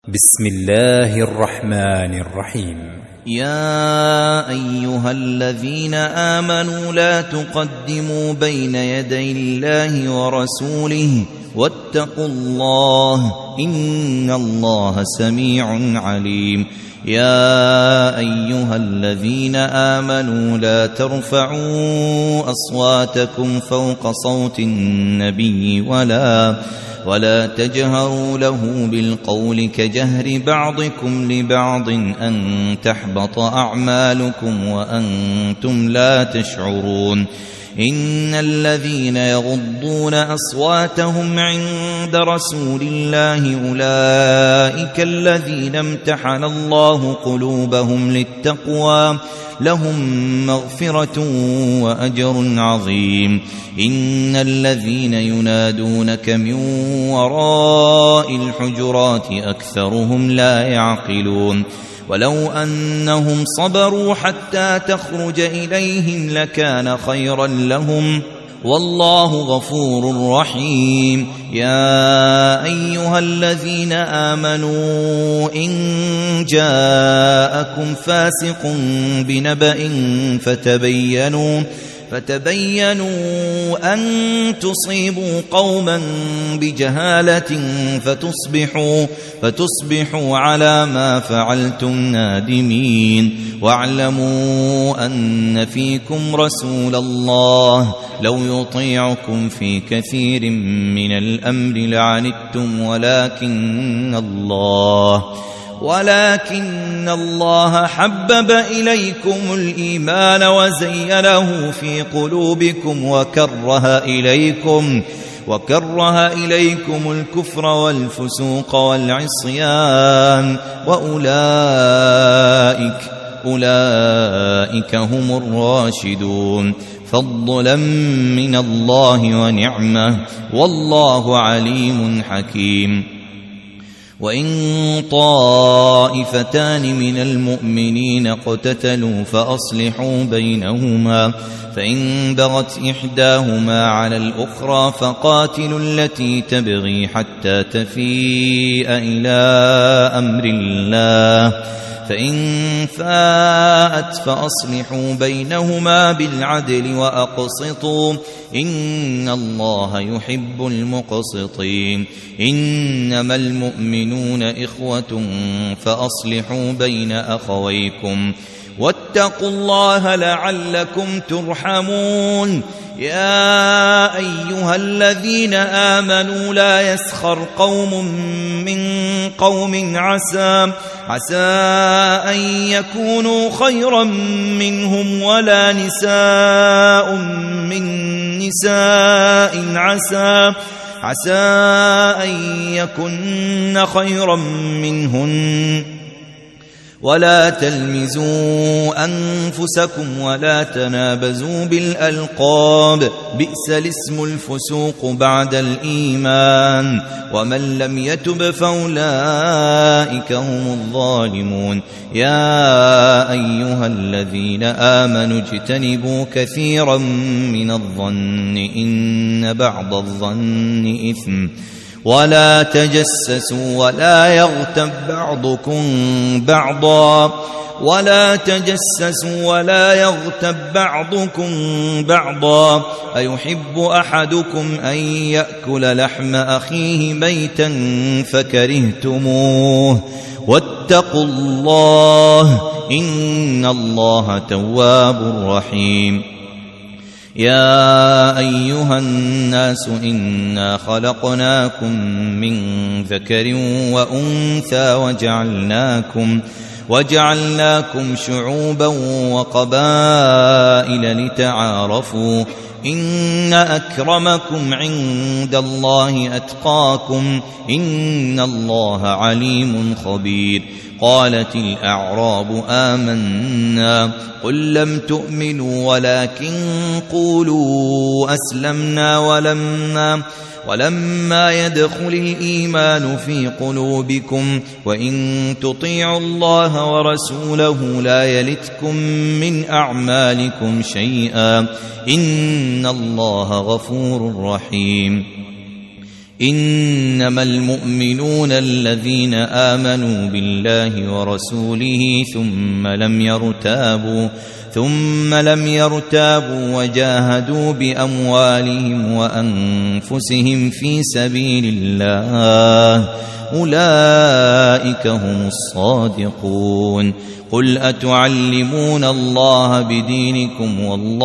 بسم الله الرحمن الرحيم. يا أيها الذين آمنوا لا تقدموا بين يدي الله ورسوله واتقوا الله إن الله سميع عليم. يا أيها الذين آمنوا لا ترفعوا أصواتكم فوق صوت النبي ولا تجهروا له بالقول كجهر بعضكم لبعض أن تحبط أعمالكم وأنتم لا تشعرون. إن الذين يغضون أصواتهم عند رسول الله أولئك الذين امتحن الله قلوبهم للتقوى لهم مغفرة وأجر عظيم. إن الذين ينادونك من وراء الحجرات أكثرهم لا يعقلون. ولو أنهم صبروا حتى تخرج إليهم لكان خيرا لهم والله غفور رحيم. يا أيها الذين آمنوا إن جاءكم فاسق بنبأ فتبينوا أن تصيبوا قوما بجهالة فتصبحوا على ما فعلتم نادمين. واعلموا أن فيكم رسول الله لو يطيعكم في كثير من الأمر لعنتم ولكن الله حبب إليكم الإيمان وزينه في قلوبكم وكره إليكم الكفر والفسوق والعصيان أولئك هم الراشدون فضلا من الله ونعمة والله عليم حكيم. وإن طائفتان من المؤمنين اقتتلوا فأصلحوا بينهما فإن بغت إحداهما على الأخرى فقاتلوا التي تبغي حتى تفيء إلى أمر الله فإن فاءت فأصلحوا بينهما بالعدل وأقسطوا إن الله يحب المقسطين. إنما المؤمنون إخوة فأصلحوا بين أخويكم واتقوا الله لعلكم ترحمون. يا أيها الذين آمنوا لا يسخر قوم من قوم عسى أن يكونوا خيرا منهم ولا نساء من نساء عسى أن يكن خيرا منهن. ولا تلمزوا أنفسكم ولا تنابزوا بالألقاب بئس الاسم الفسوق بعد الإيمان ومن لم يتب فأولئك هم الظالمون. يا أيها الذين آمنوا اجتنبوا كثيرا من الظن إن بعض الظن إثم ولا تجسسوا ولا يغتب بعضكم بعضا أيحب أحدكم أن يأكل لحم أخيه ميتا فكرهتموه واتقوا الله إن الله تواب رحيم. يا أيها الناس إنا خلقناكم من ذكر وأنثى وجعلناكم شعوبا وقبائل لتعارفوا إن أكرمكم عند الله أتقاكم إن الله عليم خبير. قالت الأعراب آمنا قل لم تؤمنوا ولكن قولوا أسلمنا ولما يدخل الإيمان في قلوبكم وإن تطيعوا الله ورسوله لا يلتكم من أعمالكم شيئا إن الله غفور رحيم. إنما المؤمنون الذين آمنوا بالله ورسوله ثم لم يرتابوا وجاهدوا بأموالهم وأنفسهم في سبيل الله أولئك هم الصادقون. قل أتعلمون الله بدينكم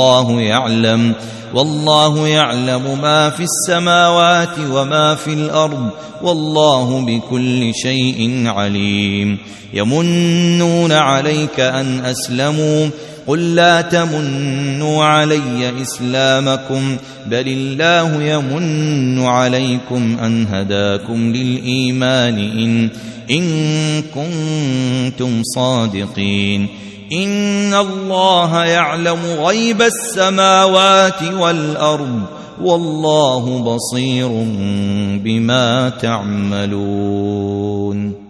والله يعلم ما في السماوات وما في الأرض والله بكل شيء عليم. يمنون عليك أن أسلموا قل لا تمنوا علي إسلامكم بل الله يمن عليكم أن هداكم للإيمان إن كنتم صادقين. إن الله يعلم غيب السماوات والأرض والله بصير بما تعملون.